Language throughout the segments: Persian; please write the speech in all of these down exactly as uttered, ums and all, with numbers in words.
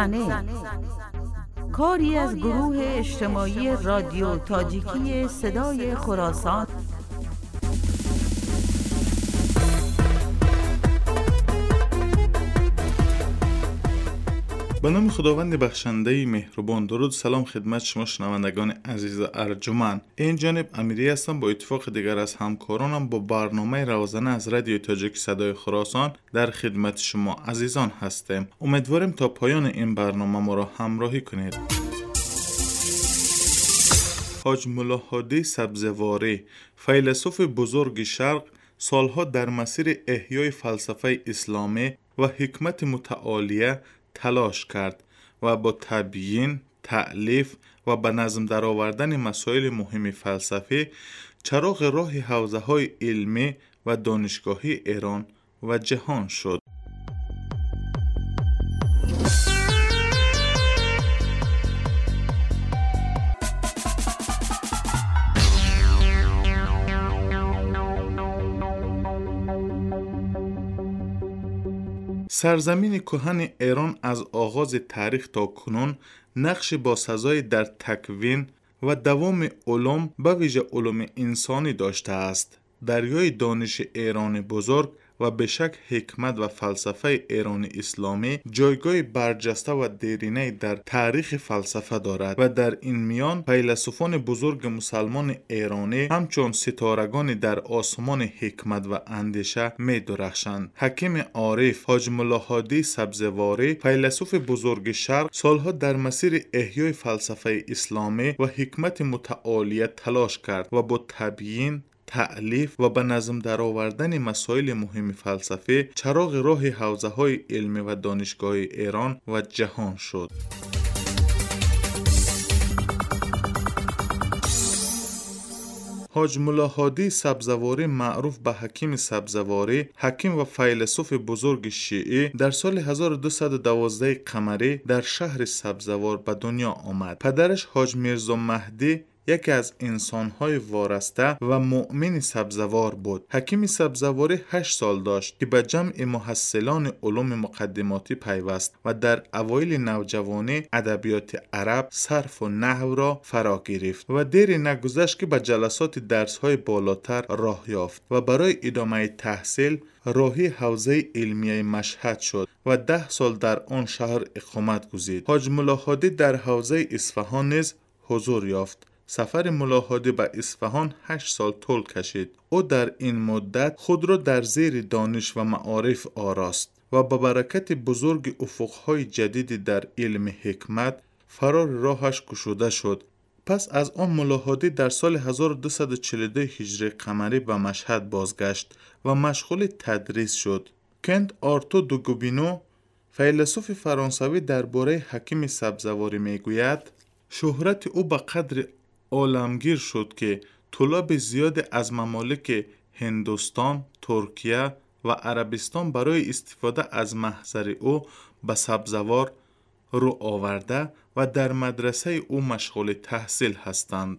زنه، کاری از گروه اجتماعی رادیو تاجیکی صدای خراسان. به نام خداوند بخشنده مهربان. درود سلام خدمت شما شنوندگان عزیز و ارجمند. این جانب امیری هستم. با اتفاق دیگر از همکارانم با برنامه روزانه از رادیو تاجیک صدای خراسان در خدمت شما عزیزان هستیم. امیدواریم تا پایان این برنامه ما را همراهی کنید. حاج ملا هادی سبزواری، فیلسوف بزرگ شرق، سالها در مسیر احیای فلسفه اسلامی و حکمت متعالیه تلاش کرد و با تبیین، تألیف و به نظم درآوردن مسائل مهم فلسفی چراغ راه حوزه‌های علمی و دانشگاهی ایران و جهان شد. سرزمین کهن ایران از آغاز تاریخ تا کنون نقش باسزایی در تکوین و دوام علوم به ویژه علوم انسانی داشته است. دریای دانش ایران بزرگ و به شک حکمت و فلسفه ایران اسلامی جایگاه برجسته و دیرینه در تاریخ فلسفه دارد و در این میان فیلسوفان بزرگ مسلمان ایرانی همچون ستارگان در آسمان حکمت و اندیشه می درخشند. حکیم عارف حاج ملا هادی سبزواری، فیلسوف بزرگ شرق، سالها در مسیر احیای فلسفه اسلامی و حکمت متعالیه تلاش کرد و با تبیین، تألیف و به نظم درآوردن مسائل مهم فلسفی چراغ راه حوزه‌های علمی و دانشگاهی ایران و جهان شد. حاج ملا هادی سبزواری، معروف به حکیم سبزواری، حکیم و فیلسوف بزرگ شیعی، در سال هزار و دویست و دوازده قمری در شهر سبزوار به دنیا آمد. پدرش حاج میرزا مهدی یکی از انسان‌های وارسته و مؤمن سبزوار بود. حکیم سبزواری هشت سال داشت که به جمع محصلان علوم مقدماتی پیوست و در اوایل نوجوانی ادبیات عرب، صرف و نحو را فرا گرفت و دیر نگذشت که به جلسات درس‌های بالاتر راه یافت و برای ادامه تحصیل راهی حوزه علمیه مشهد شد و ده سال در آن شهر اقامت گزید. حاج ملا هادی در حوزه اصفهان نیز حضور یافت. سفر ملا هادی به اصفهان هشت سال طول کشید. او در این مدت خود را در زیر دانش و معارف آراست و با برکت بزرگ افقهای جدیدی در علم حکمت فرار راهش گشوده شد. پس از آن ملا هادی در سال هزار و دویست و چهل و دو هجری قمری به مشهد بازگشت و مشغول تدریس شد. کنت آرتو دو گوبینو، فیلسوف فرانسوی، درباره حکیم سبزواری میگوید شهرت او به قدر عالمگیر شد که طلاب زیاد از ممالک هندوستان، ترکیه و عربستان برای استفاده از محضر او به سبزوار رو آورده و در مدرسه او مشغول تحصیل هستند.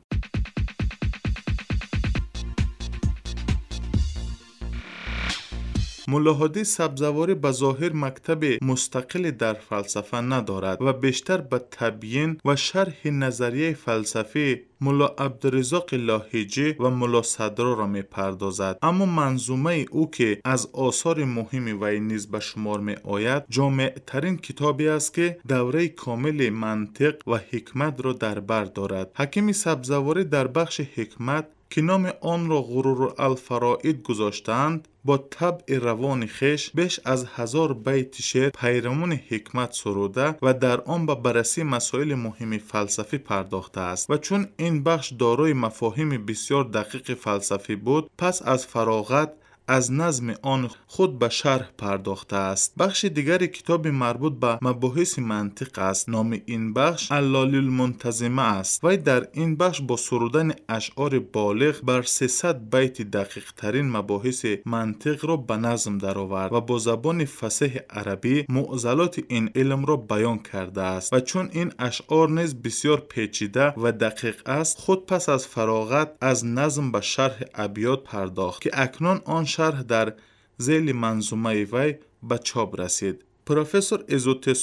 ملا هادی سبزواری به ظاهر مکتب مستقل در فلسفه ندارد و بیشتر به تبیین و شرح نظریه فلسفی ملا عبدالرزاق لاهیجی و ملا صدرا را می پردازد. اما منظومه او که از آثار مهم وی نیز به شمار می آید جامع ترین کتابی است که دوره کامل منطق و حکمت را در بر دارد. حکیم سبزواری در بخش حکمت که نام آن را غرور الفرائد گذاشتند با طبع روان خیش بیش از هزار بیت شعر پیرامون حکمت سروده و در آن به بررسی مسائل مهم فلسفی پرداخته است و چون این بخش دارای مفاهیم بسیار دقیق فلسفی بود پس از فراغت از نظم آن خود به شرح پرداخته است. بخش دیگر کتاب مربوط به مباحث منطق است. نام این بخش اللال المنتظمه است. وی در این بخش با سرودن اشعار بالغ بر سیصد بیت دقیق ترین مباحث منطق را به نظم درآورد و با زبان فصیح عربی معضلات این علم را بیان کرده است و چون این اشعار نیز بسیار پیچیده و دقیق است خود پس از فراغت از نظم به شرح ابیات پرداخت که اکنون آن شرح در ذیل منظومه وی به چاپ رسید. پروفسور ازوتسو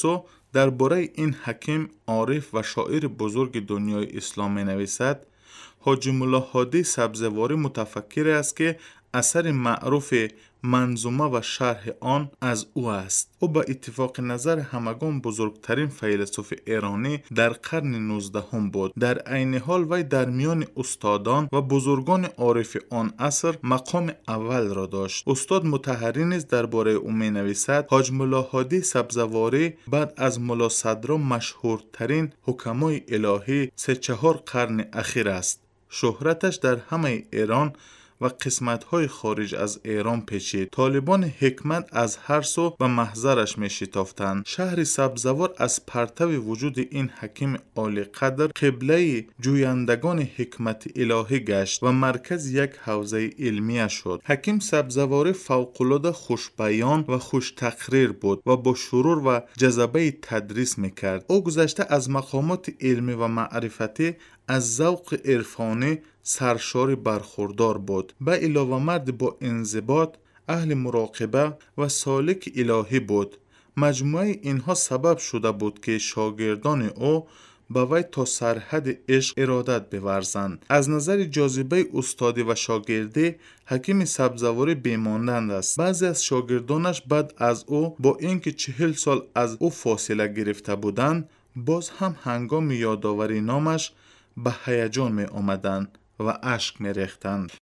درباره این حکیم، عارف و شاعر بزرگ دنیای اسلام می نویسد: حاجی مولا هادی سبزواری متفکر است که اثر معروف منظومه و شرح آن از او است. او به اتفاق نظر همگان بزرگترین فیلسوف ایرانی در قرن نوزدهم بود. در عین حال وی در میان استادان و بزرگان عارف آن عصر مقام اول را داشت. استاد مطهری نیز درباره او می نویسد: حاج مولا هادی سبزواری بعد از مولا صدرا مشهورترین حکمای الهی سه چهار قرن اخیر است. شهرتش در همه ایران و قسمت‌های خارج از ایران پیچید. طالبان حکمت از هر سو به محضرش می شتافتند. شهر سبزوار از پرتو وجود این حکیم عالی قدر قبله جویندگان حکمت الهی گشت و مرکز یک حوزه علمیه شد. حکیم سبزواری فوق‌العاده خوش بیان و خوش تقریر بود و با شرور و جذبه تدریس میکرد. او گذشته از مقامات علمی و معرفتی از ذوق عرفانی سرشار برخوردار بود. به علاوه مرد با انضباط، اهل مراقبه و سالک الهی بود. مجموعه اینها سبب شده بود که شاگردان او به وی تا سرحد عشق ارادت بورزند. از نظر جاذبه استادی و شاگردی حکیم سبزواری بیمانند است. بعضی از شاگردانش بعد از او با اینکه چهل سال از او فاصله گرفته بودند، باز هم هنگام یادآوری نامش به هیجان می آمدند و اشک می ریختند.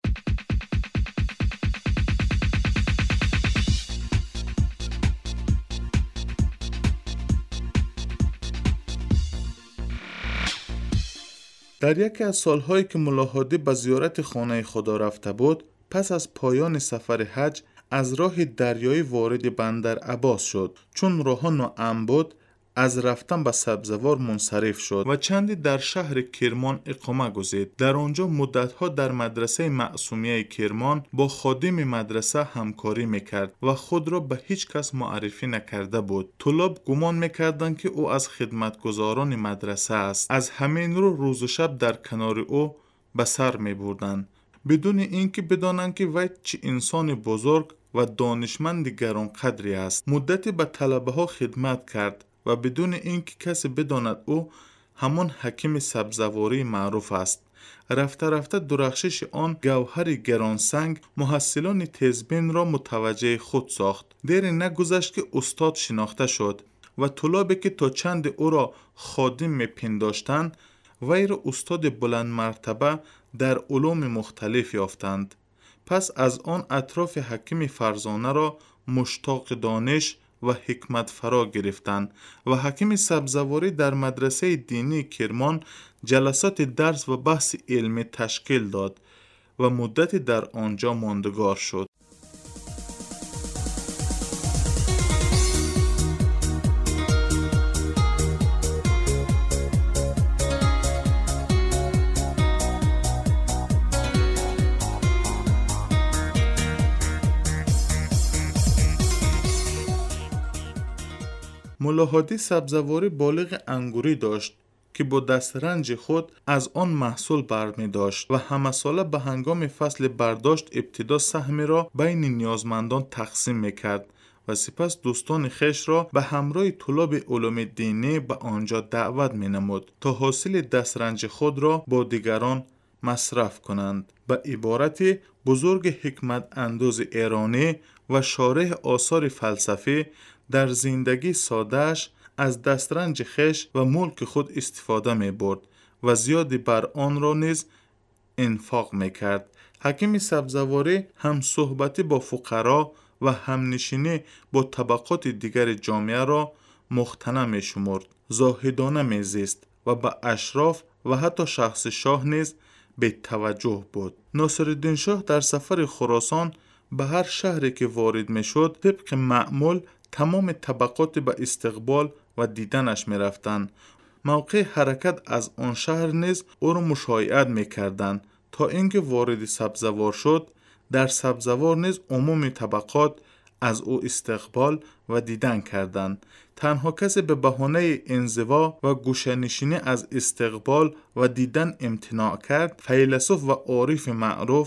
در یکی از سالهایی که مولا هادی به زیارت خانه خدا رفته بود، پس از پایان سفر حج از راه دریایی وارد بندر عباس شد. چون راه ناامن بود، از رفتن به سبزوار منصرف شد و چندی در شهر کرمان اقامه گزید. در آنجا مدتها در مدرسه معصومیه کرمان با خادم مدرسه همکاری میکرد و خود را به هیچ کس معرفی نکرده بود. طلاب گمان میکردند که او از خدمتگزاران مدرسه است. از همین رو روز و شب در کنار او به سر میبردند، بدون اینکه بدانند که وی چه انسان بزرگ و دانشمند گرانقدری است. مدتی به طلبه ها خدمت کرد و بدون اینکه کسی بداند او همان حکیم سبزواری معروف است. رفته رفته درخشش آن گوهر گرانسنگ محصلان تیزبین را متوجه خود ساخت. دیر نگذشت که استاد شناخته شد و طلابی که تا چند او را خادم میپنداشتند، وی را استاد بلند مرتبه در علوم مختلف یافتند. پس از آن اطراف حکیم فرزانه را مشتاق دانش و حکمت فرا گرفتند و حکیم سبزواری در مدرسه دینی کرمان جلسات درس و بحث علمی تشکیل داد و مدتی در آنجا ماندگار شد. مولا هادی سبزواری بالغ انگوری داشت که با دسترنج خود از آن محصول برمی داشت و همه ساله به هنگام فصل برداشت ابتدا سهم را بین نیازمندان تقسیم میکرد و سپس دوستان خیش را به همراه طلاب علوم دینی به آنجا دعوت می نمود تا حاصل دسترنج خود را با دیگران مصرف کنند. به عبارت بزرگ حکمت اندوز ایرانی و شارح آثار فلسفی در زندگی سادهش از دسترنج خیش و ملک خود استفاده می برد و زیادی بر آن را نیز انفاق می کرد. حکیم سبزواری هم صحبتی با فقرا و هم نشینی با طبقات دیگر جامعه را مختنم می شمرد. زاهدانه می زیست و به اشراف و حتی شخص شاه نیز به توجه بود. ناصرالدین شاه در سفر خراسان به هر شهری که وارد می شد طبق معمول تمام طبقات به استقبال و دیدنش می رفتند. موقع حرکت از آن شهر نیز او را مشایعت می کردند تا اینکه وارد سبزوار شد. در سبزوار نیز عموم طبقات از او استقبال و دیدن کردند. تنها کسی به بهانه انزوا و گوشه‌نشینی از استقبال و دیدن امتناع کرد، فیلسوف و عارف معروف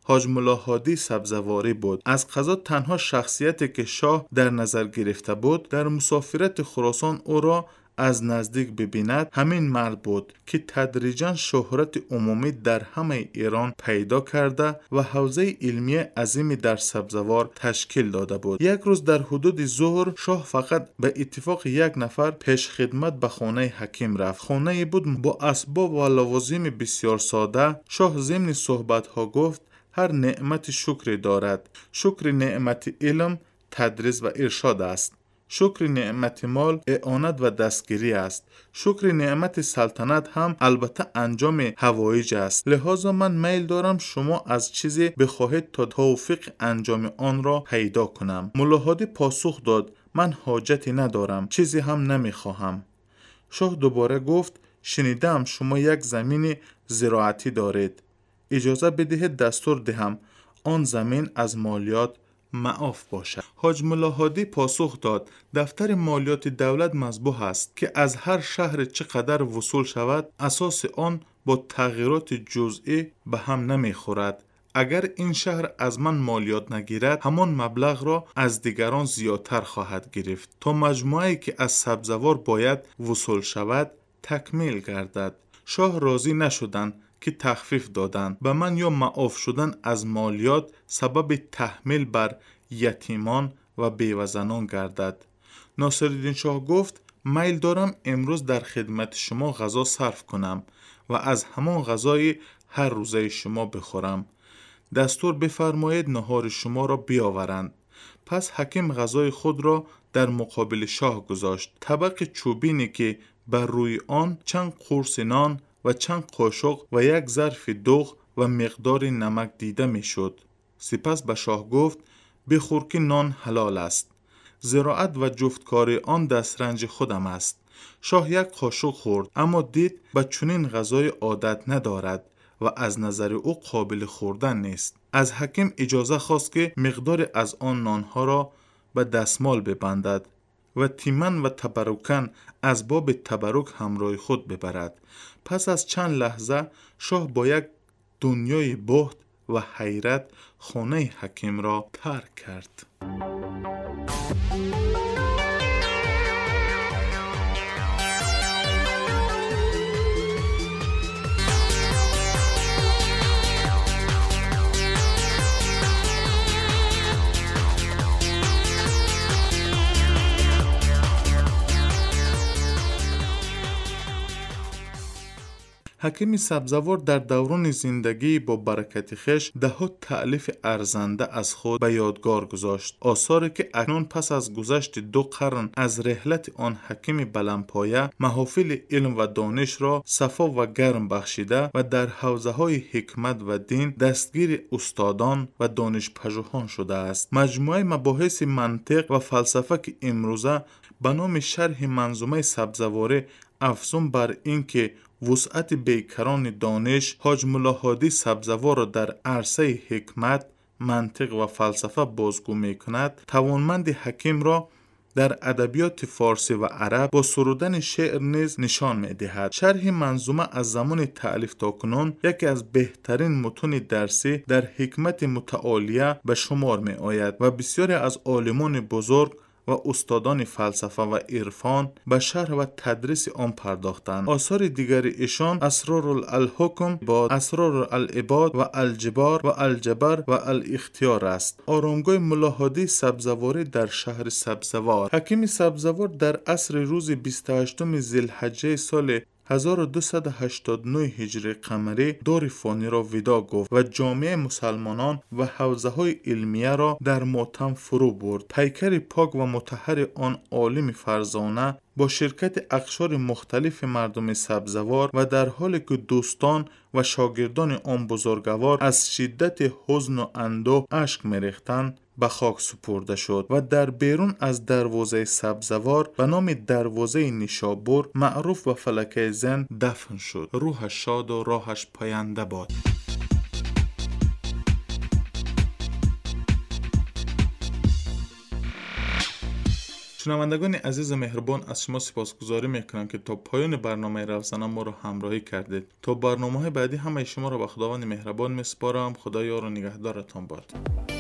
حاج ملا هادی سبزواری بود. از قضا تنها شخصیتی که شاه در نظر گرفته بود در مسافرت خراسان او را از نزدیک ببیند همین مرد بود که تدریجاً شهرت عمومی در همه ایران پیدا کرده و حوزه علمی عظیمی در سبزوار تشکیل داده بود. یک روز در حدود ظهر شاه فقط به اتفاق یک نفر پیش خدمت به خانه حکیم رفت. خانه بود با اسباب و لوازم بسیار ساده. شاه ضمن صحبت ها گفت هر نعمت شکری دارد. شکر نعمت علم، تدریس و ارشاد است. شکر نعمت مال اعانت و دستگیری است. شکر نعمت سلطنت هم البته انجام حوایج است. لذا من میل دارم شما از چیزی بخواهید تا توفیق انجام آن را پیدا کنم. ملا هادی پاسخ داد من حاجتی ندارم، چیزی هم نمیخواهم. شاه دوباره گفت شنیدم شما یک زمین زراعتی دارید. اجازه بدهید دستور دهم آن زمین از مالیات معاف باشد. حاج ملا هادی پاسخ داد دفتر مالیات دولت مذبوح است که از هر شهر چقدر وصول شود اساس آن با تغییرات جزئی به هم نمیخورد. اگر این شهر از من مالیات نگیرد همان مبلغ را از دیگران زیادتر خواهد گرفت تا مجموعی که از سبزوار باید وصول شود تکمیل گردد. شاه راضی نشدند که تخفیف دادند به من یا معاف شدن از مالیات سبب تحمیل بر یتیمان و بیوه‌زنان گردد. ناصرالدین شاه گفت میل دارم امروز در خدمت شما غذا صرف کنم و از همان غذای هر روزه شما بخورم. دستور بفرمایید نهار شما را بیاورند. پس حکیم غذای خود را در مقابل شاه گذاشت. طبق چوبینی که بر روی آن چند قرص نان و چند قاشق و یک ظرف دوغ و مقدار نمک دیده می شد. سپس به شاه گفت بخور که نان حلال است. زراعت و جفتکاری آن دسترنج خودم است. شاه یک قاشق خورد اما دید به چنین غذای عادت ندارد و از نظر او قابل خوردن نیست. از حکیم اجازه خواست که مقدار از آن نانها را به دستمال ببندد و تیمن و تبرکن از باب تبرک همراه خود ببرد. پس از چند لحظه شاه با یک دنیای بهت و حیرت خانه حکیم را ترک کرد. حکیم سبزوار در دوران زندگی با برکت خویش دهها تألیف ارزنده از خود به یادگار گذاشت. آثاری که اکنون پس از گذشت دو قرن از رحلت آن حکیم بلندپایه محافل علم و دانش را صفا و گرم بخشیده و در حوزه های حکمت و دین دستگیر استادان و دانش پژوهان شده است. مجموعه مباحث منطق و فلسفه که امروزه به نام شرح منظومه سبزواری افزون بر این که وسعت بیکران دانش حاج ملا هادی سبزوار را در عرصه حکمت، منطق و فلسفه بازگو می کند، توانمند حکیم را در ادبیات فارسی و عرب با سرودن شعر نیز نشان می دهد. شرح منظومه از زمان تألیف تا کنون یکی از بهترین متون درسی در حکمت متعالیه به شمار می آید و بسیاری از عالمان بزرگ و استادان فلسفه و عرفان به شرح و تدریس آن پرداختند. آثار دیگر ایشان اسرار الحکم با اسرار العباد و الجبار و الجبر و الاختیار است. آرامگاه ملا هادی سبزواری در شهر سبزوار. حکیم سبزوار در عصر روز بیست و هشتم ذوالحجه سال هزار و دویست و هشتاد و نه هجری قمری دور فانی را ودا گفت و جامعه مسلمانان و حوزه های علمیه را در ماتم فرو برد. پیکر پاک و مطهر آن عالم فرزانه با شرکت اقشار مختلف مردم سبزوار و در حالی که دوستان و شاگردان آن بزرگوار از شدت حزن و اندوه اشک می‌ریختند به خاک سپرده شد و در بیرون از دروازه سبزوار به نام دروازه نیشابور معروف به فلکه زن دفن شد. روحش شاد و راهش پاینده باد. شنوندگان عزیز مهربان، از شما سپاسگزاری میکنم که تا پایان برنامه رفزنه ما رو همراهی کردید. تا برنامه‌های بعدی همه شما را به خداوند مهربان میسپارم. خدا یار و نگهدارتان باد.